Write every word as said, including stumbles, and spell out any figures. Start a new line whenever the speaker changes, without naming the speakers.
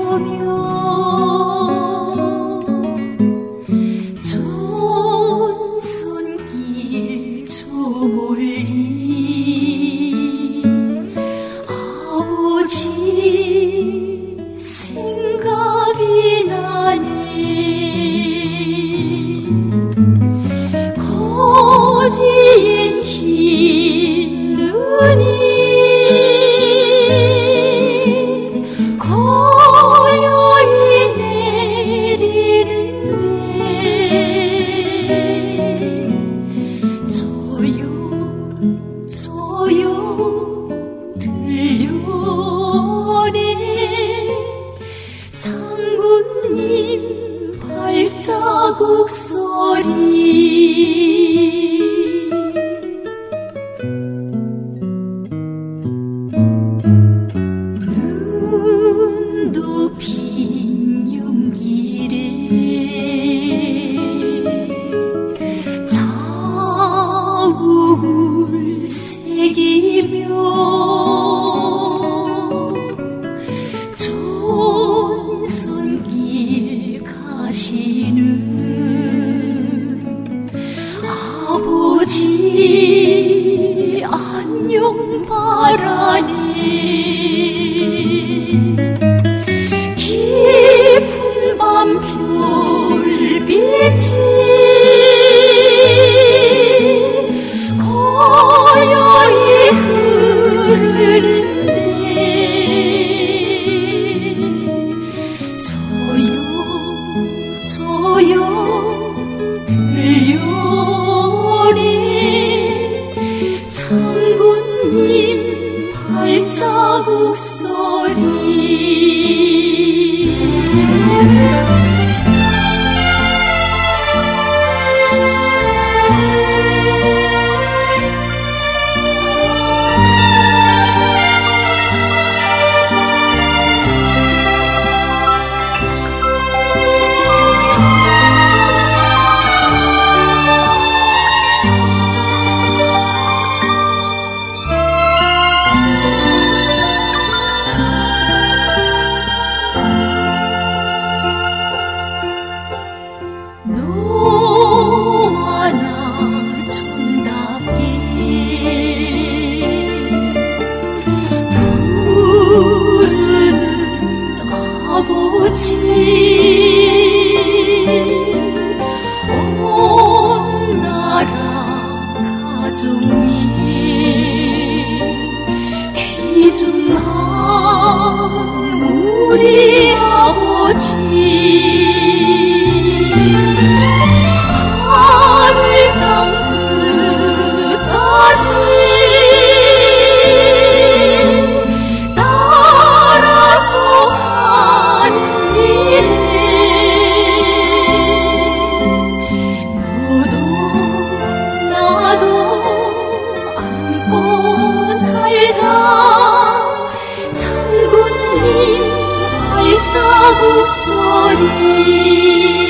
전선길 저 멀리 아버지 생각이 나네. 거진 흰 눈이 거여이 내리는데 저요 저요 들려오네. 장군님 발자국 소리. 눈도 빈 용길에 자욱을 새기며 전선길 가시는 아버지 안녕 바라네. 깊은 밤 별빛이 거여이 흐르는데 저요 저요 들려오네. 장군님 발자국 소리. 너와 나 정답게 부르는 아버지 온 나라 가족님 귀중한 우리 아버지 하늘 땅 끝까지 따라서 가는 길에 너도 나도 안고 살자. 장군님 발자국 소리.